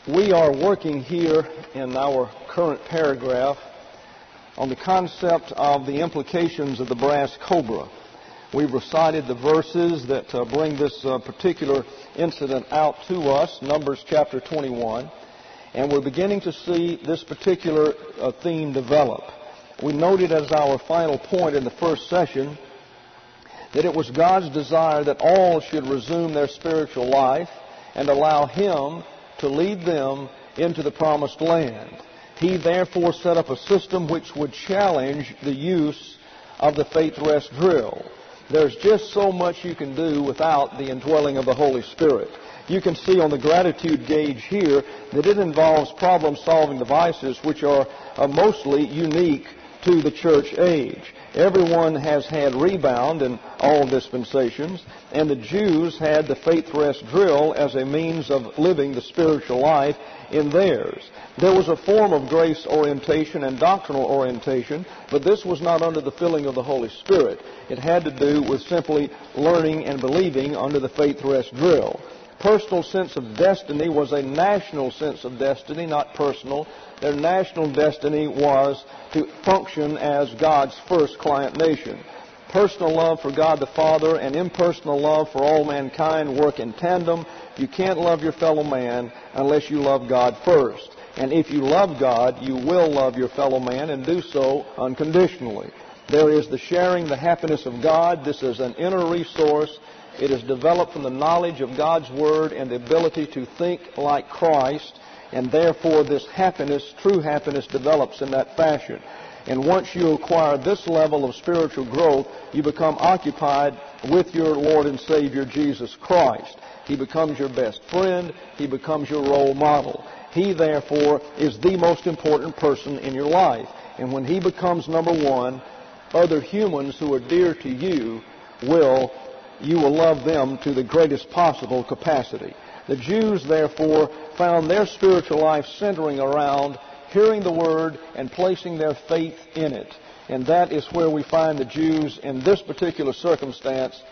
We are working here in our current paragraph on the concept of the implications of the brass cobra. We've recited the verses that bring this particular incident out to us, Numbers chapter 21, and we're beginning to see this particular theme develop. We noted as our final point in the first session that it was God's desire that all should resume their spiritual life and allow Him to lead them into the promised land. He therefore set up a system which would challenge the use of the faith rest drill. There's just so much you can do without the indwelling of the Holy Spirit. You can see on the gratitude gauge here that it involves problem-solving devices which are mostly unique to the church age. Everyone has had rebound in all dispensations, and the Jews had the faith rest drill as a means of living the spiritual life in theirs. There was a form of grace orientation and doctrinal orientation, but this was not under the filling of the Holy Spirit. It had to do with simply learning and believing under the faith rest drill. Personal sense of destiny was a national sense of destiny, not personal. Their national destiny was to function as God's first client nation. Personal love for God the Father and impersonal love for all mankind work in tandem. You can't love your fellow man unless you love God first. And if you love God, you will love your fellow man and do so unconditionally. There is the sharing the happiness of God. This is an inner resource. It is developed from the knowledge of God's Word and the ability to think like Christ, and therefore this happiness, true happiness, develops in that fashion. And once you acquire this level of spiritual growth, you become occupied with your Lord and Savior Jesus Christ. He becomes your best friend. He becomes your role model. He, therefore, is the most important person in your life. And when He becomes number one, other humans who are dear to you you will love them to the greatest possible capacity. The Jews, therefore, found their spiritual life centering around hearing the Word and placing their faith in it. And that is where we find the Jews in this particular circumstance.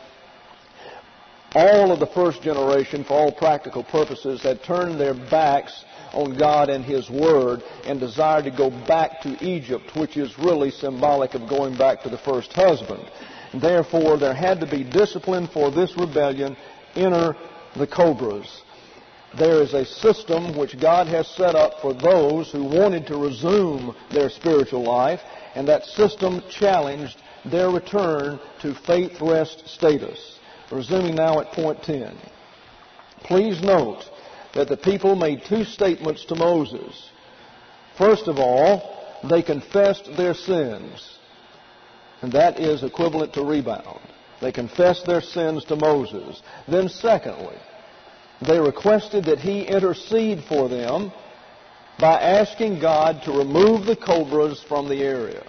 All of the first generation, for all practical purposes, had turned their backs on God and His Word and desired to go back to Egypt, which is really symbolic of going back to the first husband. Therefore, there had to be discipline for this rebellion. Enter the cobras. There is a system which God has set up for those who wanted to resume their spiritual life, and that system challenged their return to faith rest status. Resuming now at point 10. Please note that the people made two statements to Moses. First of all, they confessed their sins. And that is equivalent to rebound. They confessed their sins to Moses. Then secondly, they requested that He intercede for them by asking God to remove the cobras from the area.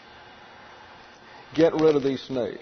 Get rid of these snakes.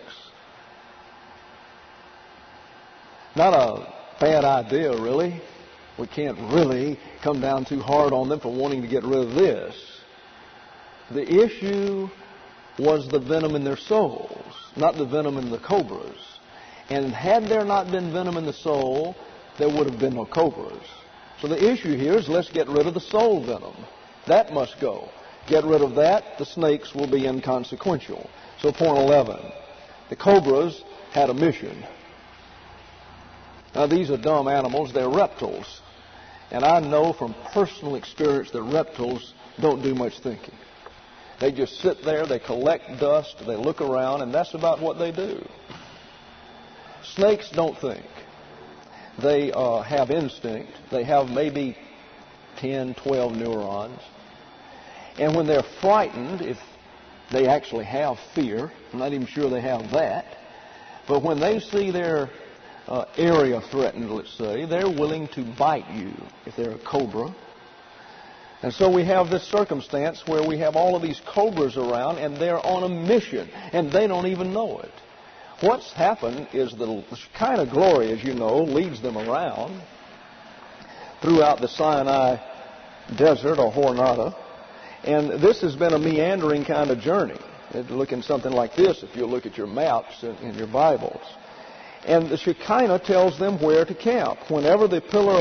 Not a bad idea, really. We can't really come down too hard on them for wanting to get rid of this. The issue was the venom in their souls, not the venom in the cobras. And had there not been venom in the soul, there would have been no cobras. So the issue here is let's get rid of the soul venom. That must go. Get rid of that, the snakes will be inconsequential. So point 11, the cobras had a mission. Now these are dumb animals, they're reptiles. And I know from personal experience that reptiles don't do much thinking. They just sit there, they collect dust, they look around, and that's about what they do. Snakes don't think. They have instinct. They have maybe 10, 12 neurons. And when they're frightened, if they actually have fear, I'm not even sure they have that, but when they see their area threatened, let's say, they're willing to bite you if they're a cobra. And so we have this circumstance where we have all of these cobras around, and they're on a mission, and they don't even know it. What's happened is the Shekinah glory, as you know, leads them around throughout the Sinai desert or Hornada. And this has been a meandering kind of journey. It's looking something like this if you look at your maps in your Bibles. And the Shekinah tells them where to camp. Whenever the pillar of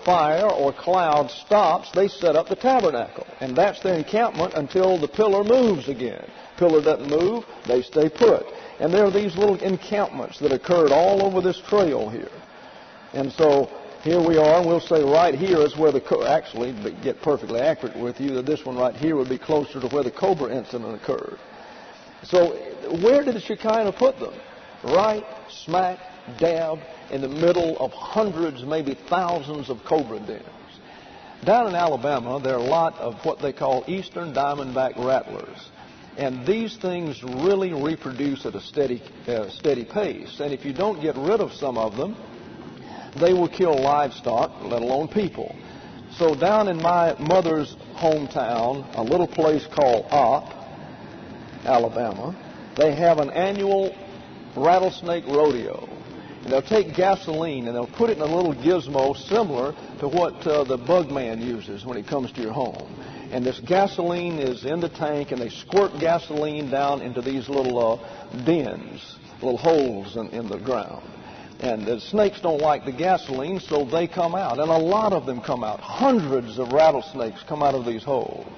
fire or cloud stops, they set up the tabernacle. And that's their encampment until the pillar moves again. Pillar doesn't move, they stay put. And there are these little encampments that occurred all over this trail here. And so here we are, and we'll say right here is where actually, to get perfectly accurate with you, that this one right here would be closer to where the cobra incident occurred. So where did the Shekinah put them? Right smack dab in the middle of hundreds, maybe thousands of cobra dens. Down in Alabama, there are a lot of what they call eastern diamondback rattlers. And these things really reproduce at a steady pace. And if you don't get rid of some of them, they will kill livestock, let alone people. So down in my mother's hometown, a little place called Opp, Alabama, they have an annual rattlesnake rodeo. And they'll take gasoline and they'll put it in a little gizmo similar to what the bug man uses when he comes to your home. And this gasoline is in the tank, and they squirt gasoline down into these little dens, little holes in the ground. And the snakes don't like the gasoline, so they come out. And a lot of them come out. Hundreds of rattlesnakes come out of these holes.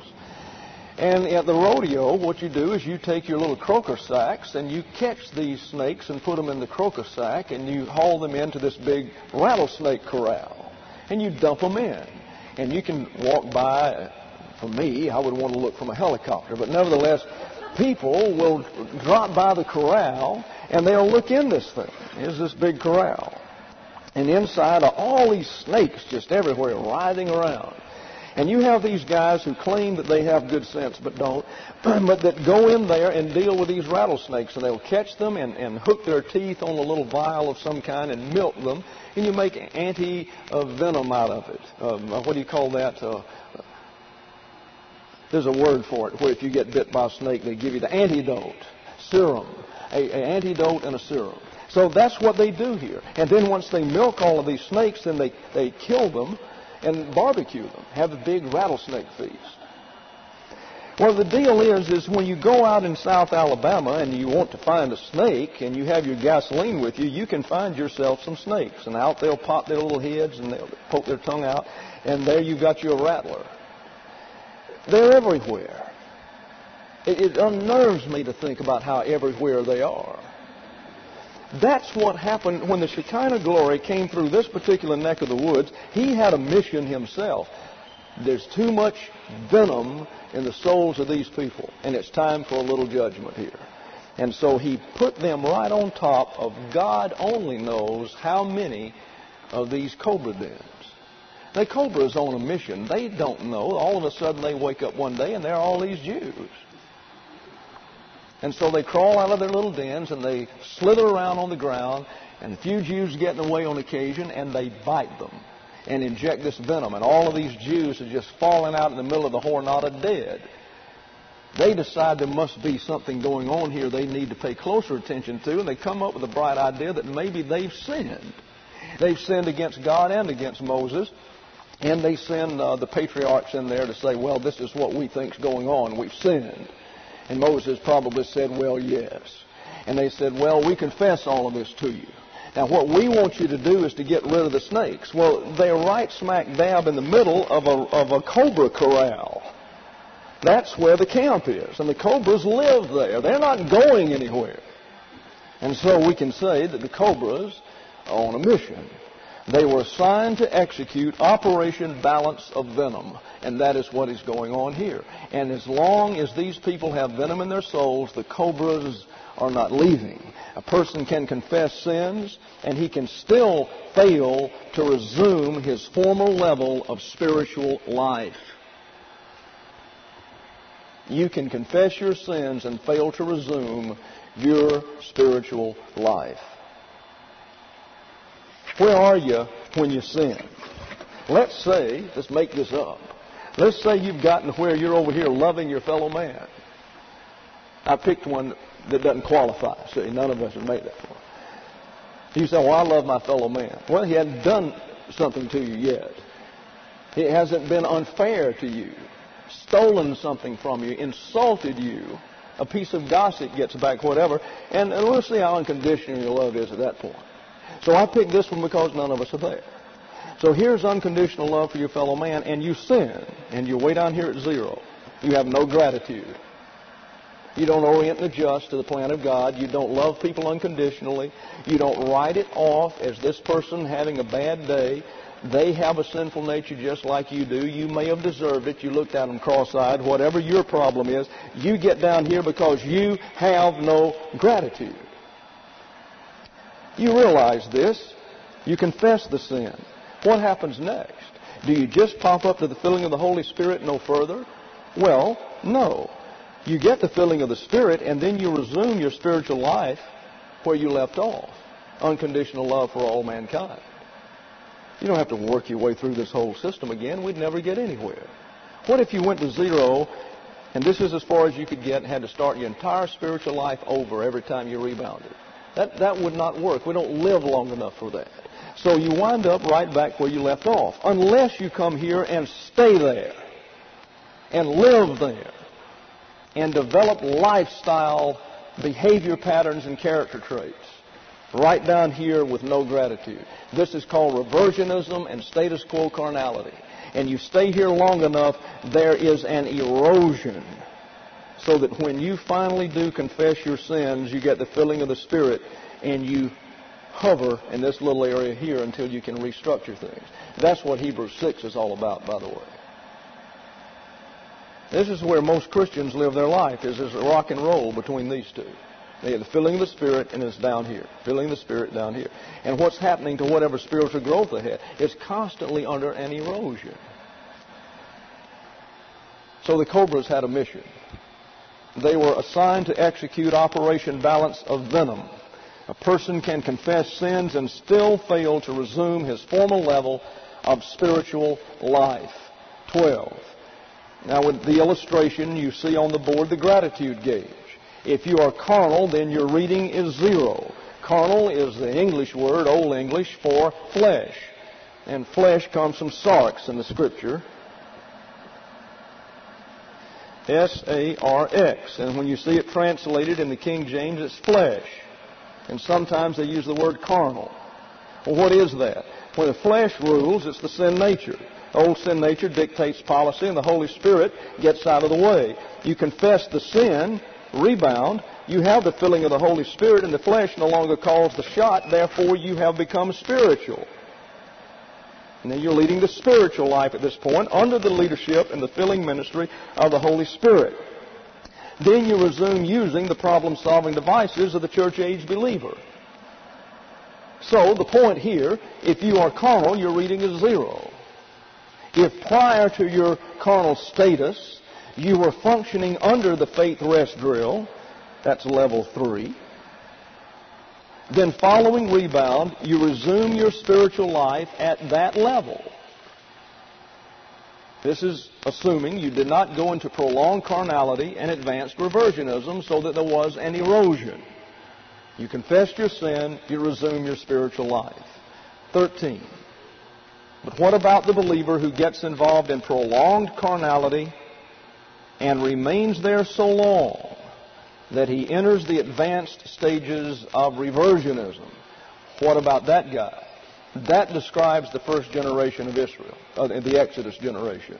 And at the rodeo, what you do is you take your little croaker sacks and you catch these snakes and put them in the croaker sack, and you haul them into this big rattlesnake corral. And you dump them in. And you can walk by. For me, I would want to look from a helicopter. But nevertheless, people will drop by the corral, and they'll look in this thing. Here's this big corral. And inside are all these snakes just everywhere writhing around. And you have these guys who claim that they have good sense but don't, but that go in there and deal with these rattlesnakes. And they'll catch them and hook their teeth on a little vial of some kind and milk them. And you make anti-venom out of it. What do you call that? There's a word for it, where if you get bit by a snake, they give you the antidote, serum, an antidote and a serum. So that's what they do here. And then once they milk all of these snakes, then they kill them and barbecue them, have a big rattlesnake feast. Well, the deal is when you go out in South Alabama and you want to find a snake and you have your gasoline with you, you can find yourself some snakes. And out they'll pop their little heads and they'll poke their tongue out, and there you've got your rattler. They're everywhere. It unnerves me to think about how everywhere they are. That's what happened when the Shekinah glory came through this particular neck of the woods. He had a mission himself. There's too much venom in the souls of these people, and it's time for a little judgment here. And so he put them right on top of God only knows how many of these cobra dens. The cobra is on a mission. They don't know. All of a sudden they wake up one day and there are all these Jews. And so they crawl out of their little dens and they slither around on the ground, and a few Jews get in the way on occasion, and they bite them and inject this venom. And all of these Jews are just falling out in the middle of the Jornada dead. They decide there must be something going on here they need to pay closer attention to, and they come up with a bright idea that maybe they've sinned. They've sinned against God and against Moses. And they send the patriarchs in there to say, well, this is what we think's going on. We've sinned. And Moses probably said, well, yes. And they said, well, we confess all of this to you. Now, what we want you to do is to get rid of the snakes. Well, they're right smack dab in the middle of a cobra corral. That's where the camp is. And the cobras live there. They're not going anywhere. And so we can say that the cobras are on a mission. They were assigned to execute Operation Balance of Venom, and that is what is going on here. And as long as these people have venom in their souls, the cobras are not leaving. A person can confess sins, and he can still fail to resume his former level of spiritual life. You can confess your sins and fail to resume your spiritual life. Where are you when you sin? Let's make this up. Let's say you've gotten to where you're over here loving your fellow man. I picked one that doesn't qualify. See, none of us have made that one. You say, well, I love my fellow man. Well, he hasn't done something to you yet. He hasn't been unfair to you, stolen something from you, insulted you. A piece of gossip gets back, whatever. And we'll see how unconditional your love is at that point. So I picked this one because none of us are there. So here's unconditional love for your fellow man, and you sin, and you're way down here at zero. You have no gratitude. You don't orient and adjust to the plan of God. You don't love people unconditionally. You don't write it off as this person having a bad day. They have a sinful nature just like you do. You may have deserved it. You looked at them cross-eyed. Whatever your problem is, you get down here because you have no gratitude. You realize this. You confess the sin. What happens next? Do you just pop up to the filling of the Holy Spirit no further? Well, no. You get the filling of the Spirit, and then you resume your spiritual life where you left off. Unconditional love for all mankind. You don't have to work your way through this whole system again. We'd never get anywhere. What if you went to zero, and this is as far as you could get, and had to start your entire spiritual life over every time you rebounded? That would not work. We don't live long enough for that. So you wind up right back where you left off, unless you come here and stay there and live there and develop lifestyle, behavior patterns, and character traits right down here with no gratitude. This is called reversionism and status quo carnality. And you stay here long enough, there is an erosion so that when you finally do confess your sins, you get the filling of the Spirit and you hover in this little area here until you can restructure things. That's what Hebrews 6 is all about, by the way. This is where most Christians live their life, is a rock and roll between these two. They have the filling of the Spirit, and it's down here. Filling the Spirit down here. And what's happening to whatever spiritual growth they have? It's constantly under an erosion. So the Cobras had a mission. They were assigned to execute Operation Balance of Venom. A person can confess sins and still fail to resume his former level of spiritual life. 12. Now, with the illustration, you see on the board the gratitude gauge. If you are carnal, then your reading is 0. Carnal is the English word, Old English, for flesh. And flesh comes from sarx in the Scripture. S-A-R-X. And when you see it translated in the King James, it's flesh. And sometimes they use the word carnal. Well, what is that? When the flesh rules, it's the sin nature. Old sin nature dictates policy, and the Holy Spirit gets out of the way. You confess the sin, rebound, you have the filling of the Holy Spirit, and the flesh no longer calls the shot. Therefore, you have become spiritual. And then you're leading the spiritual life at this point under the leadership and the filling ministry of the Holy Spirit. Then you resume using the problem-solving devices of the church-age believer. So the point here, if you are carnal, your reading is 0. If prior to your carnal status, you were functioning under the faith rest drill, that's level 3, then following rebound, you resume your spiritual life at that level. This is assuming you did not go into prolonged carnality and advanced reversionism so that there was an erosion. You confessed your sin, you resume your spiritual life. 13. But what about the believer who gets involved in prolonged carnality and remains there so long that he enters the advanced stages of reversionism? What about that guy? That describes the first generation of Israel, the Exodus generation.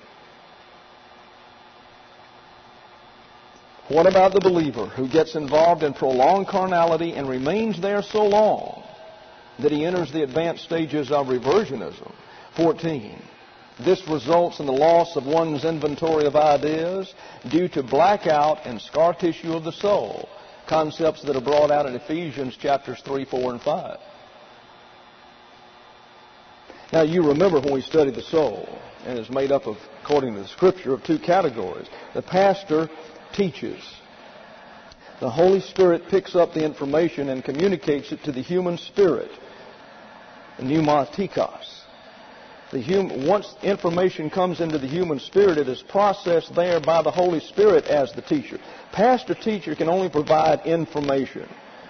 What about the believer who gets involved in prolonged carnality and remains there so long that he enters the advanced stages of reversionism? 14. This results in the loss of one's inventory of ideas due to blackout and scar tissue of the soul, concepts that are brought out in Ephesians chapters 3, 4, and 5. Now, you remember when we studied the soul, and it's made up of, according to the Scripture, of 2 categories. The pastor teaches. The Holy Spirit picks up the information and communicates it to the human spirit, pneumatikos. Once information comes into the human spirit, it is processed there by the Holy Spirit as the teacher. Pastor-teacher can only provide information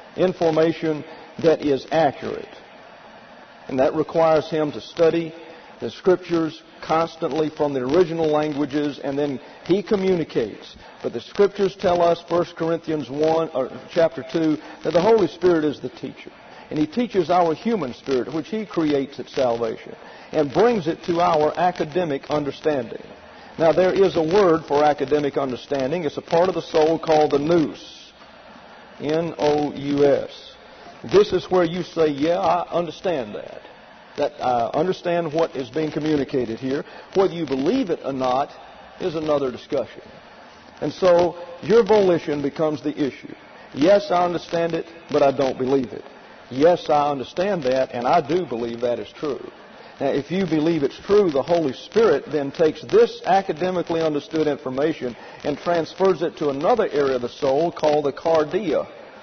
that is accurate. And that requires him to study the Scriptures constantly from the original languages, and then he communicates. But the Scriptures tell us, 1 Corinthians 1, or chapter 2, that the Holy Spirit is the teacher. And He teaches our human spirit, which He creates at salvation, and brings it to our academic understanding. Now, there is a word for academic understanding. It's a part of the soul called the nous. N-O-U-S. This is where you say, yeah, I understand that. That I understand what is being communicated here. Whether you believe it or not is another discussion. And so your volition becomes the issue. Yes, I understand it, but I don't believe it. Yes, I understand that, and I do believe that is true. Now, if you believe it's true, the Holy Spirit then takes this academically understood information and transfers it to another area of the soul called the cardia.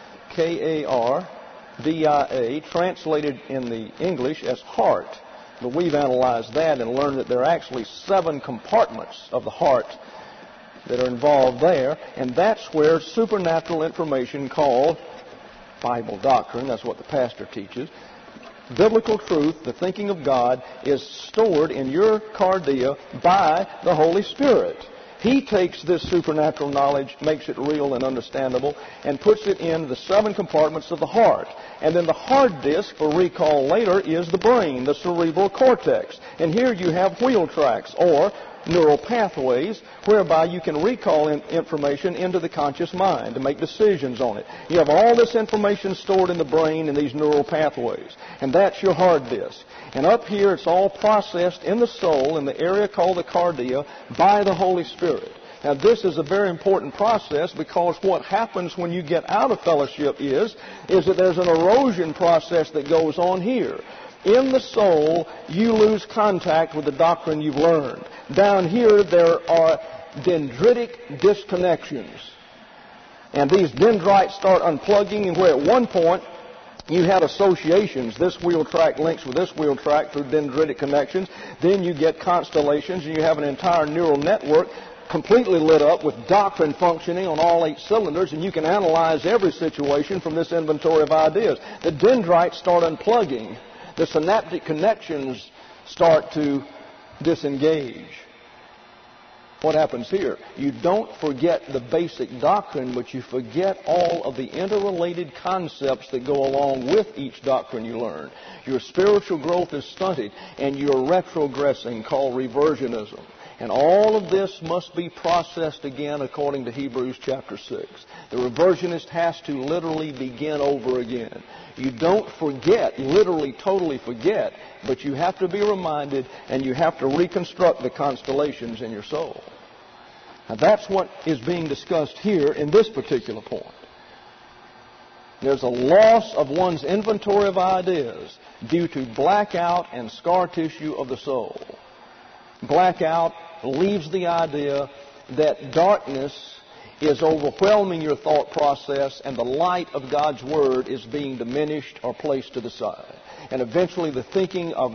K-A-R-D-I-A, translated in the English as heart. But we've analyzed that and learned that there are actually 7 compartments of the heart that are involved there, and that's where supernatural information called Bible doctrine, that's what the pastor teaches, biblical truth, the thinking of God, is stored in your cardia by the Holy Spirit. He takes this supernatural knowledge, makes it real and understandable, and puts it in the 7 compartments of the heart. And then the hard disk, for recall later, is the brain, the cerebral cortex. And here you have wheel tracks, or neural pathways, whereby you can recall information into the conscious mind to make decisions on it. You have all this information stored in the brain in these neural pathways, and that's your hard disk. And up here, it's all processed in the soul, in the area called the cardia, by the Holy Spirit. Now, this is a very important process, because what happens when you get out of fellowship is that there's an erosion process that goes on here. In the soul, you lose contact with the doctrine you've learned. Down here, there are dendritic disconnections. And these dendrites start unplugging, and where at one point you had associations. This wheel track links with this wheel track through dendritic connections. Then you get constellations, and you have an entire neural network completely lit up with doctrine functioning on all 8 cylinders, and you can analyze every situation from this inventory of ideas. The dendrites start unplugging. The synaptic connections start to disengage. What happens here? You don't forget the basic doctrine, but you forget all of the interrelated concepts that go along with each doctrine you learn. Your spiritual growth is stunted, and you're retrogressing, called reversionism. And all of this must be processed again according to Hebrews chapter 6. The reversionist has to literally begin over again. You don't forget, literally totally forget, but you have to be reminded, and you have to reconstruct the constellations in your soul. Now, that's what is being discussed here in this particular point. There's a loss of one's inventory of ideas due to blackout and scar tissue of the soul. Blackout leaves the idea that darkness is overwhelming your thought process, and the light of God's Word is being diminished or placed to the side. And eventually the thinking of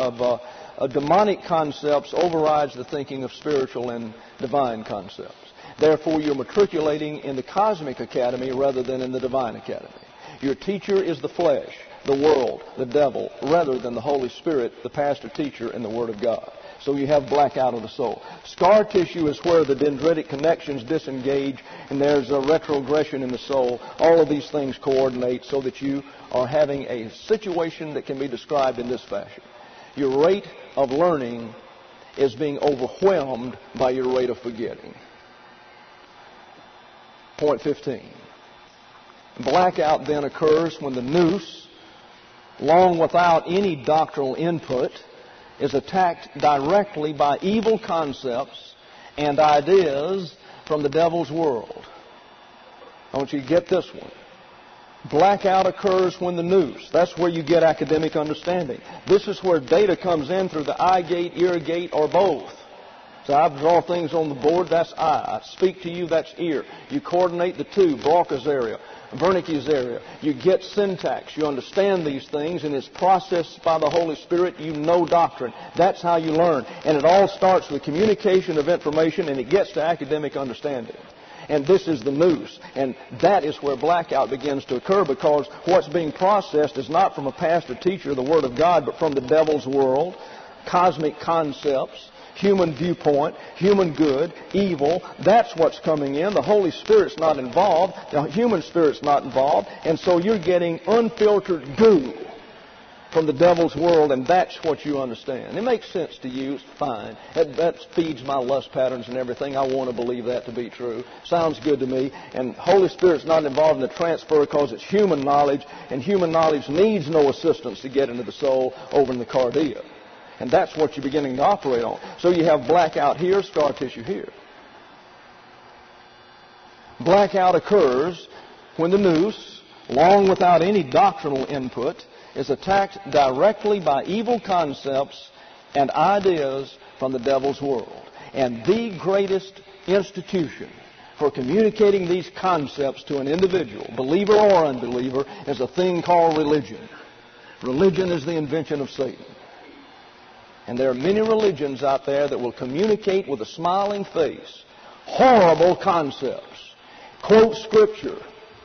demonic concepts overrides the thinking of spiritual and divine concepts. Therefore, you're matriculating in the cosmic academy rather than in the divine academy. Your teacher is the flesh, the world, the devil, rather than the Holy Spirit, the pastor teacher, and the Word of God. So you have blackout of the soul. Scar tissue is where the dendritic connections disengage, and there's a retrogression in the soul. All of these things coordinate so that you are having a situation that can be described in this fashion. Your rate of learning is being overwhelmed by your rate of forgetting. Point 15. Blackout then occurs when the nous, long without any doctrinal input, is attacked directly by evil concepts and ideas from the devil's world. I want you to get this one. Blackout occurs when the nous, that's where you get academic understanding. This is where data comes in through the eye gate, ear gate, or both. So I draw things on the board, that's eye. I speak to you, that's ear. You coordinate the two, Broca's area, Wernicke's area. You get syntax. You understand these things, and it's processed by the Holy Spirit. You know doctrine. That's how you learn. And it all starts with communication of information, and it gets to academic understanding. And this is the nous. And that is where blackout begins to occur, because what's being processed is not from a pastor, teacher, the Word of God, but from the devil's world, cosmic concepts. human viewpoint, human good, evil. That's what's coming in. The Holy Spirit's not involved. The human spirit's not involved. And so you're getting unfiltered goo from the devil's world, and that's what you understand. It makes sense to you, it's fine. That feeds my lust patterns and everything. I want to believe that to be true. Sounds good to me. And Holy Spirit's not involved in the transfer because it's human knowledge, and human knowledge needs no assistance to get into the soul over in the cardia. And that's what you're beginning to operate on. So you have blackout here, scar tissue here. Blackout occurs when the nous, long without any doctrinal input, is attacked directly by evil concepts and ideas from the devil's world. And the greatest institution for communicating these concepts to an individual, believer or unbeliever, is a thing called religion. Religion is the invention of Satan. And there are many religions out there that will communicate with a smiling face horrible concepts, quote Scripture,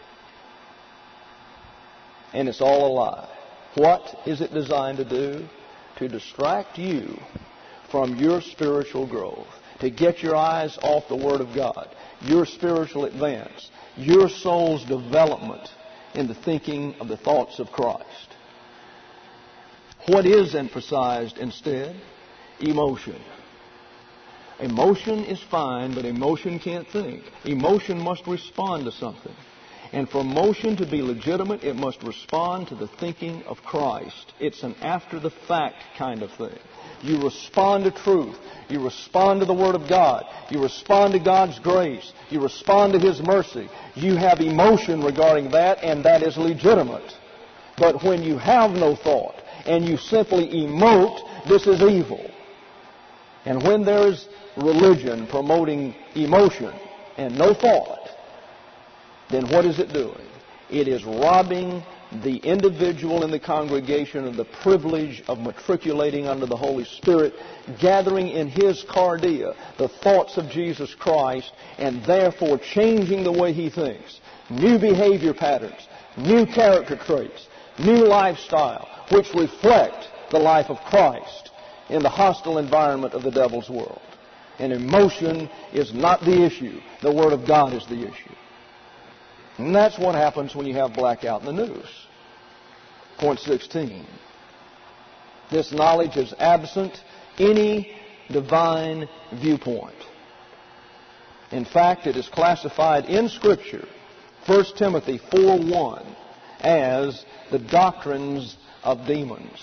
and it's all a lie. What is it designed to do? To distract you from your spiritual growth, to get your eyes off the Word of God, your spiritual advance, your soul's development in the thinking of the thoughts of Christ. What is emphasized instead? Emotion. Emotion is fine, but emotion can't think. Emotion must respond to something. And for emotion to be legitimate, it must respond to the thinking of Christ. It's an after-the-fact kind of thing. You respond to truth. You respond to the Word of God. You respond to God's grace. You respond to His mercy. You have emotion regarding that, and that is legitimate. But when you have no thought, and you simply emote, this is evil. And when there's religion promoting emotion and no thought, then what is it doing? It is robbing the individual in the congregation of the privilege of matriculating under the Holy Spirit, gathering in his cardia the thoughts of Jesus Christ, and therefore changing the way he thinks. New behavior patterns, new character traits, new lifestyle, which reflect the life of Christ in the hostile environment of the devil's world. And emotion is not the issue. The Word of God is the issue. And that's what happens when you have blackout in the nous. Point 16. This knowledge is absent any divine viewpoint. In fact, it is classified in Scripture, 1 Timothy 4:1, as the doctrines of demons.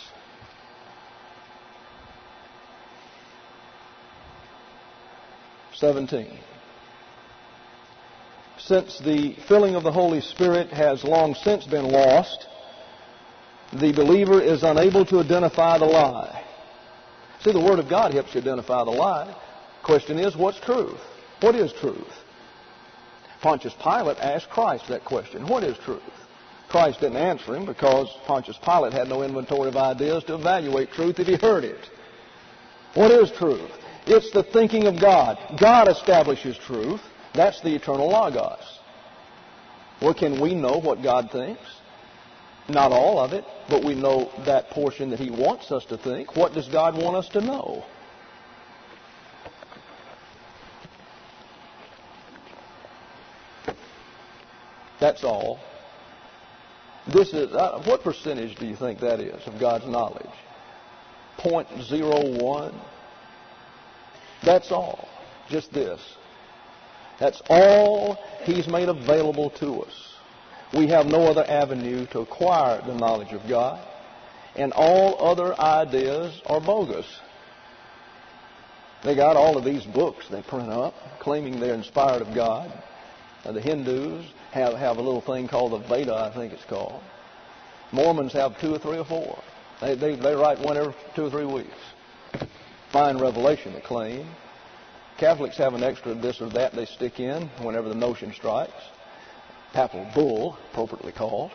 Since the filling of the Holy Spirit has long since been lost, the believer is unable to identify the lie. See, the Word of God helps you identify the lie. Question is, what's truth? What is truth? Pontius Pilate asked Christ that question. What is truth? Christ didn't answer him because Pontius Pilate had no inventory of ideas to evaluate truth if he heard it. What is truth? It's the thinking of God. God establishes truth. That's the eternal Logos. Well, can we know what God thinks? Not all of it, but we know that portion that He wants us to think. What does God want us to know? That's all. This is what percentage do you think that is of God's knowledge? 0.01? That's all. Just this. That's all He's made available to us. We have no other avenue to acquire the knowledge of God, and all other ideas are bogus. They got all of these books they print up, claiming they're inspired of God. The Hindus have a little thing called the Veda, I think it's called. Mormons have 2 or 3 or 4. They write one every 2 or 3 weeks. Fine revelation, they claim. Catholics have an extra this or that they stick in whenever the notion strikes. Papal bull, appropriately called.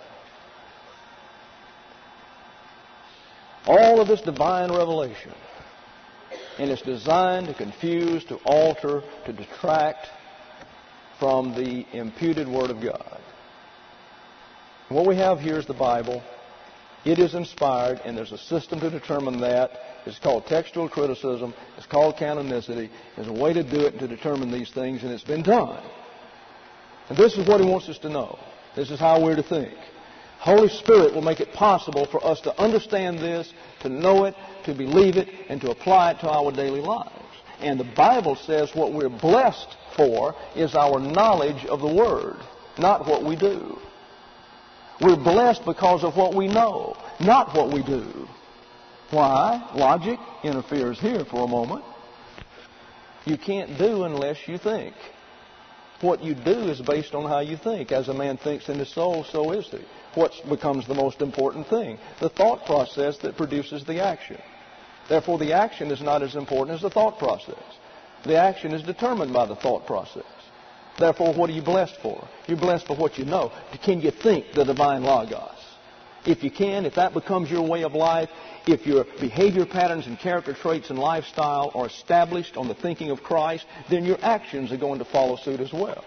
All of this divine revelation, and it's designed to confuse, to alter, to detract from the imputed Word of God. What we have here is the Bible, It is inspired, and there's a system to determine that. It's called textual criticism. It's called canonicity. There's a way to do it to determine these things, and it's been done. And this is what he wants us to know. This is how we're to think. Holy Spirit will make it possible for us to understand this, to know it, to believe it, and to apply it to our daily lives. And the Bible says what we're blessed for is our knowledge of the Word, not what we do. We're blessed because of what we know, not what we do. Why? Logic interferes here for a moment. You can't do unless you think. What you do is based on how you think. As a man thinks in his soul, so is he. What becomes the most important thing? The thought process that produces the action. Therefore, the action is not as important as the thought process. The action is determined by the thought process. Therefore, what are you blessed for? You're blessed for what you know. Can you think the divine Logos? If you can, if that becomes your way of life, if your behavior patterns and character traits and lifestyle are established on the thinking of Christ, then your actions are going to follow suit as well.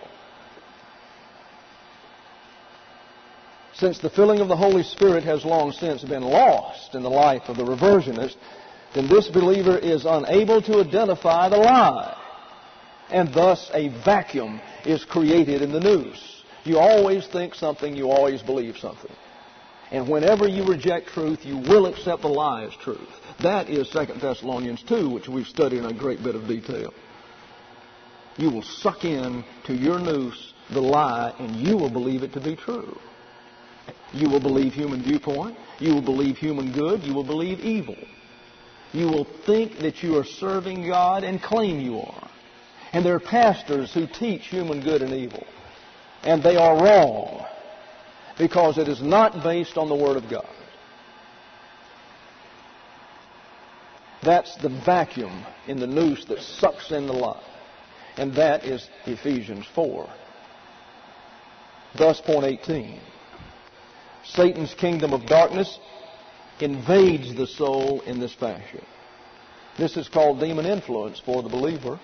Since the filling of the Holy Spirit has long since been lost in the life of the reversionist, then this believer is unable to identify the lie. And thus a vacuum is created in the noose. You always think something, you always believe something. And whenever you reject truth, you will accept the lie as truth. That is 2 Thessalonians 2, which we've studied in a great bit of detail. You will suck in to your noose the lie, and you will believe it to be true. You will believe human viewpoint. You will believe human good. You will believe evil. You will think that you are serving God and claim you are. And there are pastors who teach human good and evil. And they are wrong because it is not based on the Word of God. That's the vacuum in the noose that sucks in the lie. And that is Ephesians 4. Thus, point 18. Satan's kingdom of darkness invades the soul in this fashion. This is called demon influence for the believer.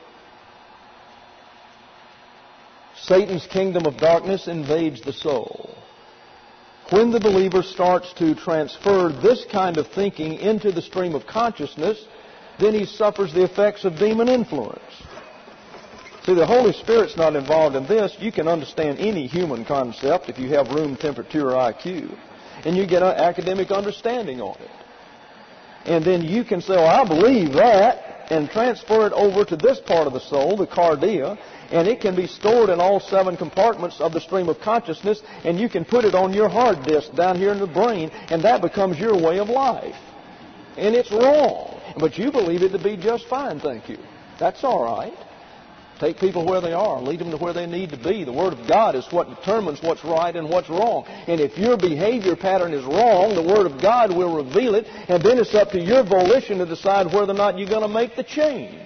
Satan's kingdom of darkness invades the soul. When the believer starts to transfer this kind of thinking into the stream of consciousness, then he suffers the effects of demon influence. See, the Holy Spirit's not involved in this. You can understand any human concept if you have room temperature IQ, and you get an academic understanding on it. And then you can say, I believe that, and transfer it over to this part of the soul, the cardia, and it can be stored in all 7 compartments of the stream of consciousness, and you can put it on your hard disk down here in the brain, and that becomes your way of life. And it's wrong, but you believe it to be just fine, thank you. That's all right. Take people where they are, lead them to where they need to be. The Word of God is what determines what's right and what's wrong. And if your behavior pattern is wrong, the Word of God will reveal it, and then it's up to your volition to decide whether or not you're going to make the change.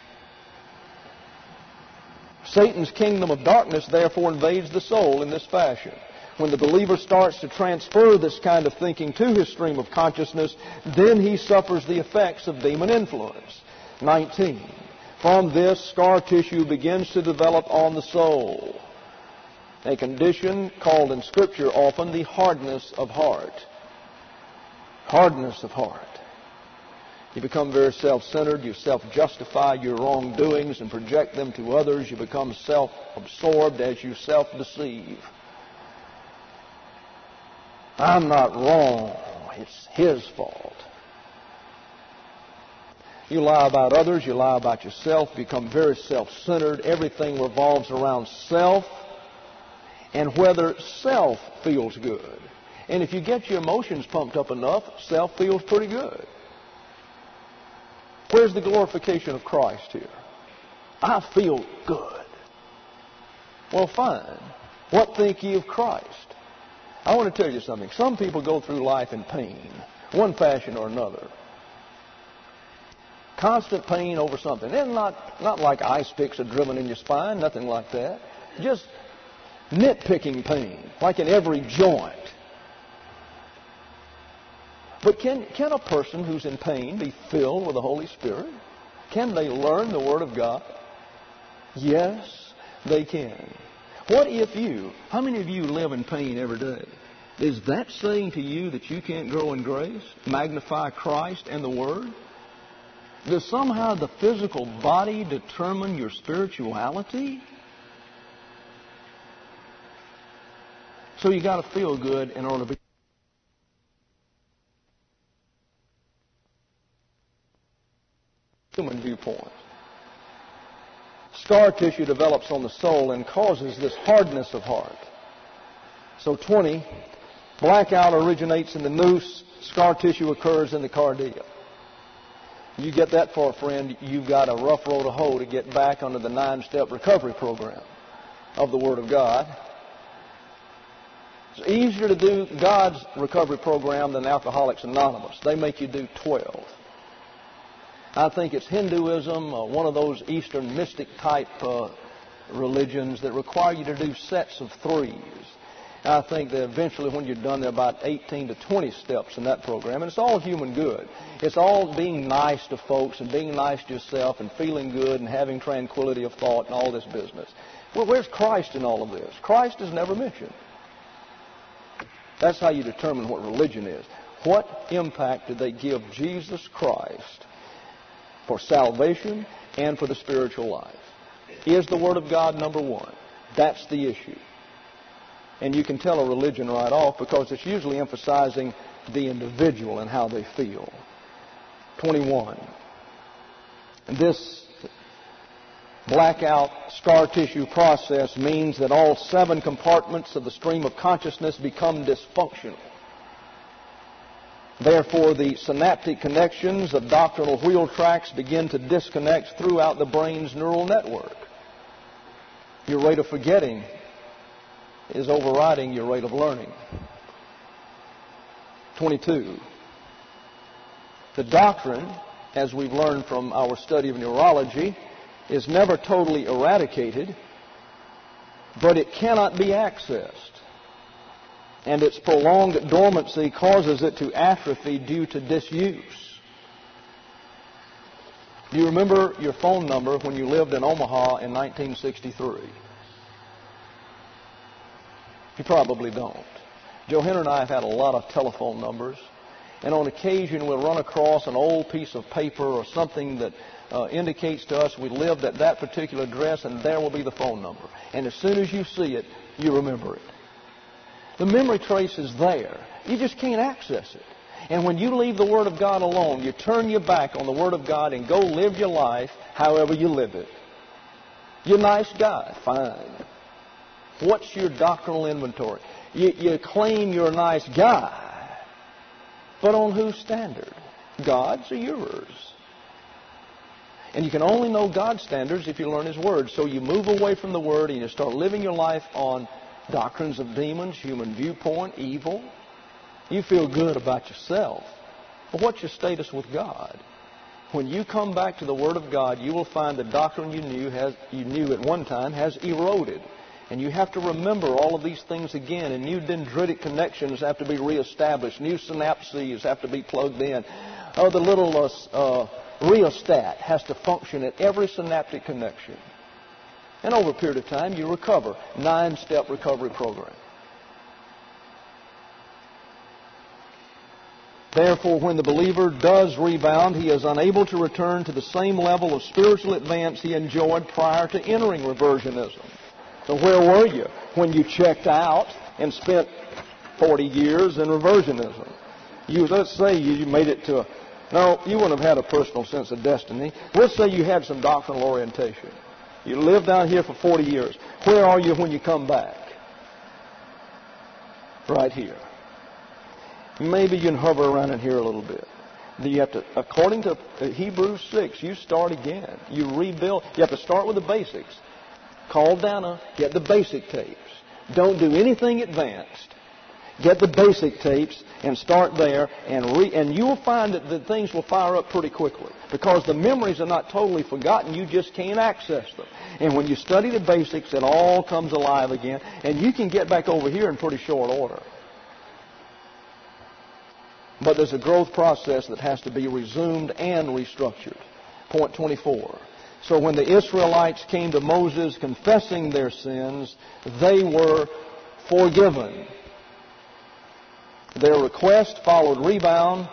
Satan's kingdom of darkness, therefore, invades the soul in this fashion. When the believer starts to transfer this kind of thinking to his stream of consciousness, then he suffers the effects of demon influence. 19. From this, scar tissue begins to develop on the soul, a condition called in Scripture often the hardness of heart. Hardness of heart. You become very self-centered. You self-justify your wrongdoings and project them to others. You become self-absorbed as you self-deceive. I'm not wrong. It's his fault. You lie about others. You lie about yourself. Become very self-centered. Everything revolves around self and whether self feels good. And if you get your emotions pumped up enough, self feels pretty good. Where's the glorification of Christ here? I feel good. Well, fine. What think ye of Christ? I want to tell you something. Some people go through life in pain, one fashion or another. Constant pain over something. And not like ice picks are driven in your spine, nothing like that. Just nitpicking pain, like in every joint. But can a person who's in pain be filled with the Holy Spirit? Can they learn the Word of God? Yes, they can. What if how many of you live in pain every day? Is that saying to you that you can't grow in grace, magnify Christ and the Word? Does somehow the physical body determine your spirituality? So you got to feel good in order to be human viewpoint. Scar tissue develops on the soul and causes this hardness of heart. So 20, blackout originates in the noose, scar tissue occurs in the cardia. You get that far, friend, you've got a rough road to hoe to get back under the 9-step recovery program of the Word of God. It's easier to do God's recovery program than Alcoholics Anonymous. They make you do 12. I think it's Hinduism, one of those Eastern mystic type religions that require you to do sets of 3s. I think that eventually when you're done, there are about 18 to 20 steps in that program. And it's all human good. It's all being nice to folks and being nice to yourself and feeling good and having tranquility of thought and all this business. Well, where's Christ in all of this? Christ is never mentioned. That's how you determine what religion is. What impact did they give Jesus Christ for salvation and for the spiritual life? Is the Word of God number one? That's the issue. And you can tell a religion right off because it's usually emphasizing the individual and how they feel. 21. This blackout scar tissue process means that all 7 compartments of the stream of consciousness become dysfunctional. Therefore, the synaptic connections of doctrinal wheel tracks begin to disconnect throughout the brain's neural network. Your rate of forgetting is overriding your rate of learning. 22. The doctrine, as we've learned from our study of neurology, is never totally eradicated, but it cannot be accessed. And its prolonged dormancy causes it to atrophy due to disuse. Do you remember your phone number when you lived in Omaha in 1963? You probably don't. Johanna and I have had a lot of telephone numbers, and on occasion we'll run across an old piece of paper or something that indicates to us we lived at that particular address, and there will be the phone number. And as soon as you see it, you remember it. The memory trace is there. You just can't access it. And when you leave the Word of God alone, you turn your back on the Word of God and go live your life however you live it. You're a nice guy. Fine. What's your doctrinal inventory? You claim you're a nice guy, but on whose standard? God's or yours? And you can only know God's standards if you learn His Word. So you move away from the Word and you start living your life on doctrines of demons, human viewpoint, evil. You feel good about yourself. But what's your status with God? When you come back to the Word of God, you will find the doctrine you knew at one time has eroded. And you have to remember all of these things again. And new dendritic connections have to be reestablished. New synapses have to be plugged in. The little rheostat has to function at every synaptic connection. And over a period of time, you recover. 9-step recovery program. Therefore, when the believer does rebound, he is unable to return to the same level of spiritual advance he enjoyed prior to entering reversionism. So where were you when you checked out and spent 40 years in reversionism? Let's say you made it to no, you wouldn't have had a personal sense of destiny. Let's say you had some doctrinal orientation. You lived down here for 40 years. Where are you when you come back? Right here. Maybe you can hover around in here a little bit. You have to, according to Hebrews 6, you start again. You rebuild. You have to start with the basics. Call Dana, get the basic tapes. Don't do anything advanced. Get the basic tapes and start there, and you will find that things will fire up pretty quickly because the memories are not totally forgotten. You just can't access them. And when you study the basics, it all comes alive again, and you can get back over here in pretty short order. But there's a growth process that has to be resumed and restructured. Point 24. So when the Israelites came to Moses confessing their sins, they were forgiven. Their request following rebound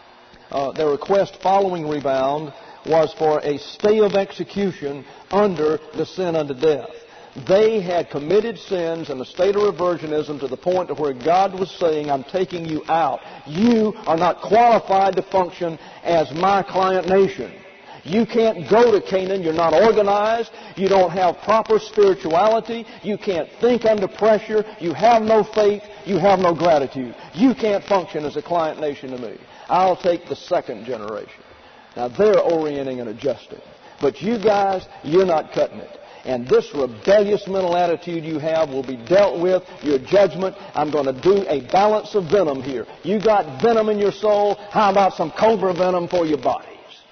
was for a stay of execution under the sin unto death. They had committed sins in a state of reversionism to the point of where God was saying, I'm taking you out. You are not qualified to function as my client nation. You can't go to Canaan. You're not organized. You don't have proper spirituality. You can't think under pressure. You have no faith. You have no gratitude. You can't function as a client nation to me. I'll take the second generation. Now, they're orienting and adjusting. But you guys, you're not cutting it. And this rebellious mental attitude you have will be dealt with. Your judgment, I'm going to do a balance of venom here. You got venom in your soul. How about some cobra venom for your bodies?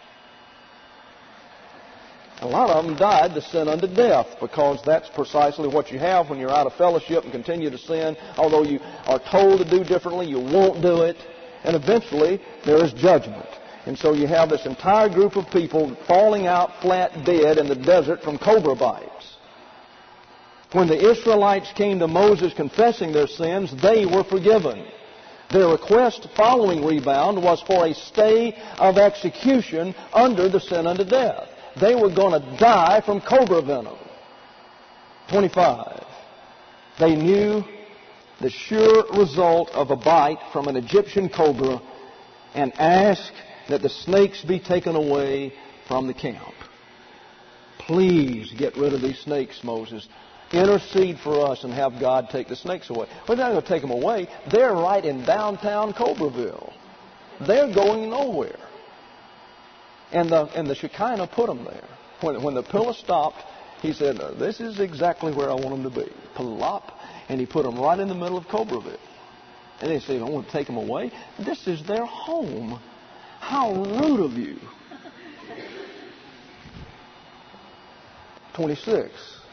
A lot of them died to sin unto death, because that's precisely what you have when you're out of fellowship and continue to sin. Although you are told to do differently, you won't do it. And eventually, there is judgment. And so you have this entire group of people falling out flat dead in the desert from cobra bites. When the Israelites came to Moses confessing their sins, they were forgiven. Their request following rebound was for a stay of execution under the sin unto death. They were going to die from cobra venom. 25. They knew the sure result of a bite from an Egyptian cobra and asked that the snakes be taken away from the camp. Please get rid of these snakes, Moses. Intercede for us and have God take the snakes away. We're not going to take them away. They're right in downtown Cobreville. They're going nowhere. And the Shekinah put them there. When the pillar stopped, he said, this is exactly where I want them to be. Plop. And he put them right in the middle of Cobreville. And they said, I want to take them away. This is their home. How rude of you. 26.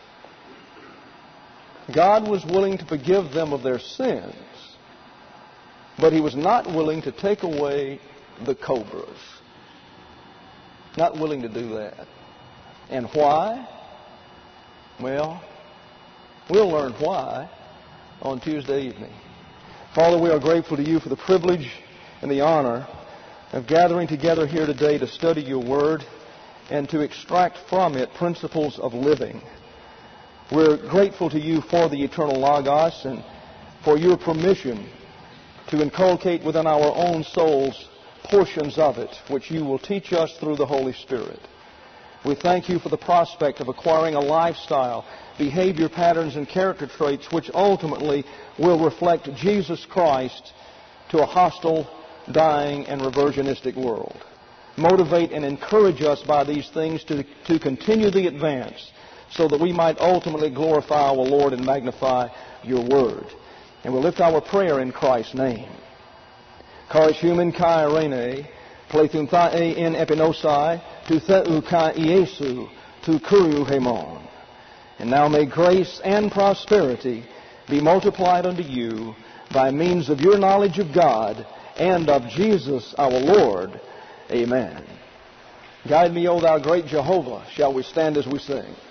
God was willing to forgive them of their sins, but He was not willing to take away the cobras. Not willing to do that. And why? Well, we'll learn why on Tuesday evening. Father, we are grateful to You for the privilege and the honor of gathering together here today to study Your Word and to extract from it principles of living. We're grateful to You for the eternal Logos and for Your permission to inculcate within our own souls portions of it, which You will teach us through the Holy Spirit. We thank You for the prospect of acquiring a lifestyle, behavior patterns, and character traits which ultimately will reflect Jesus Christ to a hostile, dying, and reversionistic world. Motivate and encourage us by these things to continue the advance so that we might ultimately glorify our Lord and magnify Your Word. And we'll lift our prayer in Christ's name. Charis human kai rene, plethun thae in epinosai, tu theu kai Iesu, tu kuriu hemon. And now may grace and prosperity be multiplied unto you by means of your knowledge of God and of Jesus our Lord. Amen. Guide me, O Thou great Jehovah. Shall we stand as we sing?